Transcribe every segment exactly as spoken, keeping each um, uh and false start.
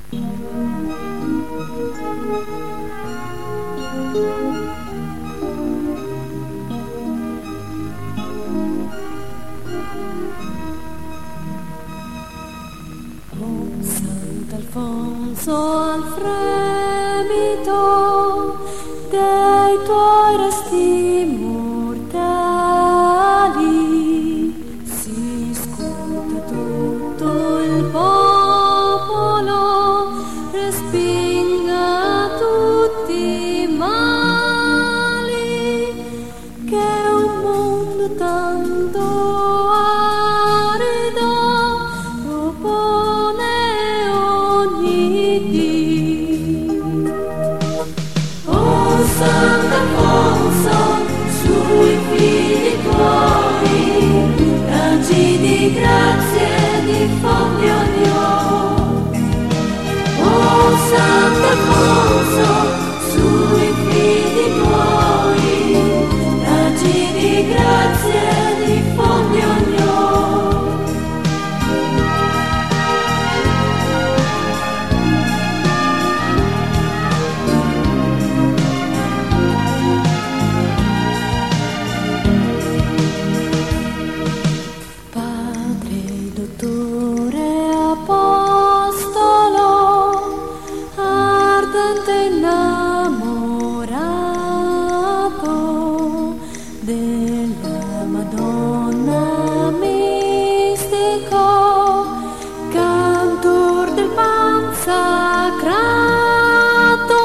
Sant'Alfonso, al fremito dei tuoi resti mortali si scuota tutto il popolo, respinga tutti i mali che un mondo tanto arido propone. Oh Sant'Alfonso, sui figli tuoi, raggi di grazie diffondi ogni ora. Oh Sant'Alfonso, sui figli tuoi, raggi di grazie diffondi ogni ora. Innamorato della Madonna mistico, cantor del pan sacrato,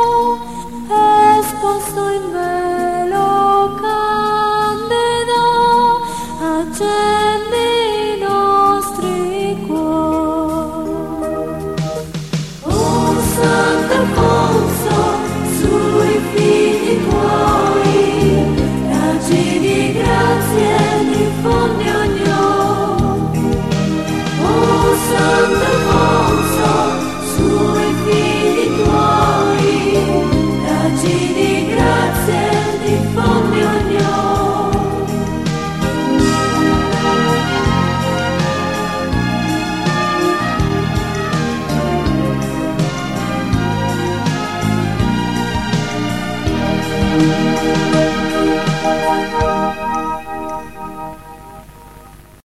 esposto in velo candido, accende i nostri cuori. Oh Sant'Alfonso,